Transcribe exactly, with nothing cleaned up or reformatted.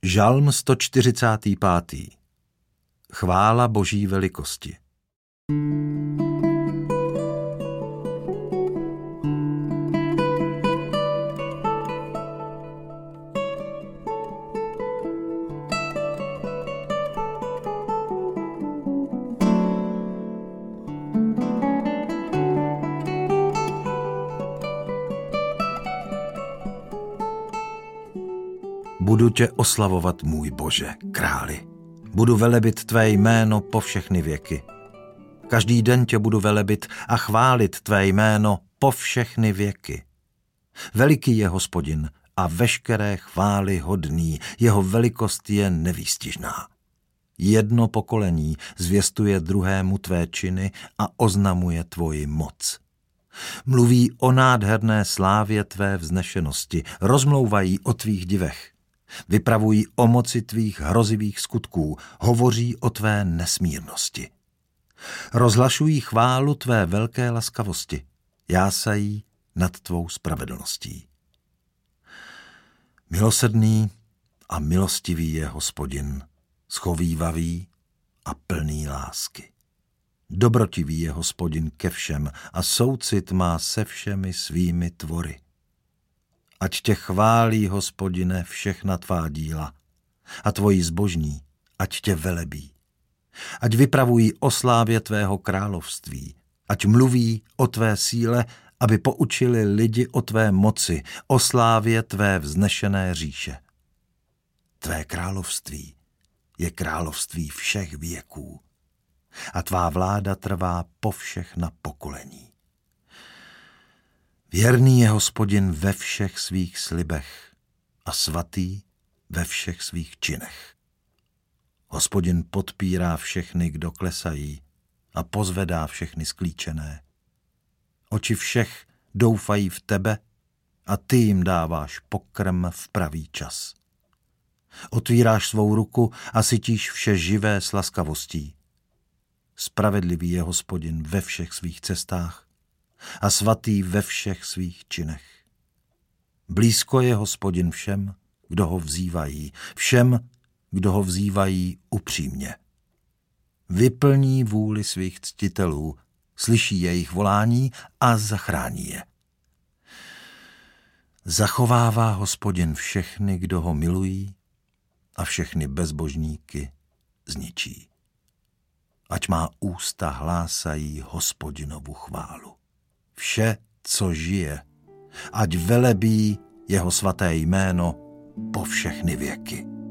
Žalm sto čtyřicátý pátý. Chvála Boží velikosti. Budu tě oslavovat, můj Bože, králi. Budu velebit tvé jméno po všechny věky. Každý den tě budu velebit a chválit tvé jméno po všechny věky. Veliký je Hospodin a veškeré chvály hodný, jeho velikost je nevýstižná. Jedno pokolení zvěstuje druhému tvé činy a oznamuje tvoji moc. Mluví o nádherné slávě tvé vznešenosti, rozmlouvají o tvých divech. Vypravují o moci tvých hrozivých skutků, hovoří o tvé nesmírnosti. Rozhlašují chválu tvé velké laskavosti, jásají nad tvou spravedlností. Milosrdný a milostivý je Hospodin, schovívavý a plný lásky. Dobrotivý je Hospodin ke všem a soucit má se všemi svými tvory. Ať tě chválí, Hospodine, všechna tvá díla a tvoji zbožní, ať tě velebí. Ať vypravují o slávě tvého království, ať mluví o tvé síle, aby poučili lidi o tvé moci, o slávě tvé vznešené říše. Tvé království je království všech věků a tvá vláda trvá po všechna pokolení. Věrný je Hospodin ve všech svých slibech a svatý ve všech svých činech. Hospodin podpírá všechny, kdo klesají, a pozvedá všechny sklíčené. Oči všech doufají v tebe a ty jim dáváš pokrm v pravý čas. Otvíráš svou ruku a sytíš vše živé s laskavostí. Spravedlivý je Hospodin ve všech svých cestách a svatý ve všech svých činech. Blízko je Hospodin všem, kdo ho vzývají, všem, kdo ho vzývají upřímně. Vyplní vůli svých ctitelů, slyší jejich volání a zachrání je. Zachovává Hospodin všechny, kdo ho milují, a všechny bezbožníky zničí. Ať má ústa hlásají Hospodinovu chválu. Vše, co žije, ať velebí jeho svaté jméno po všechny věky.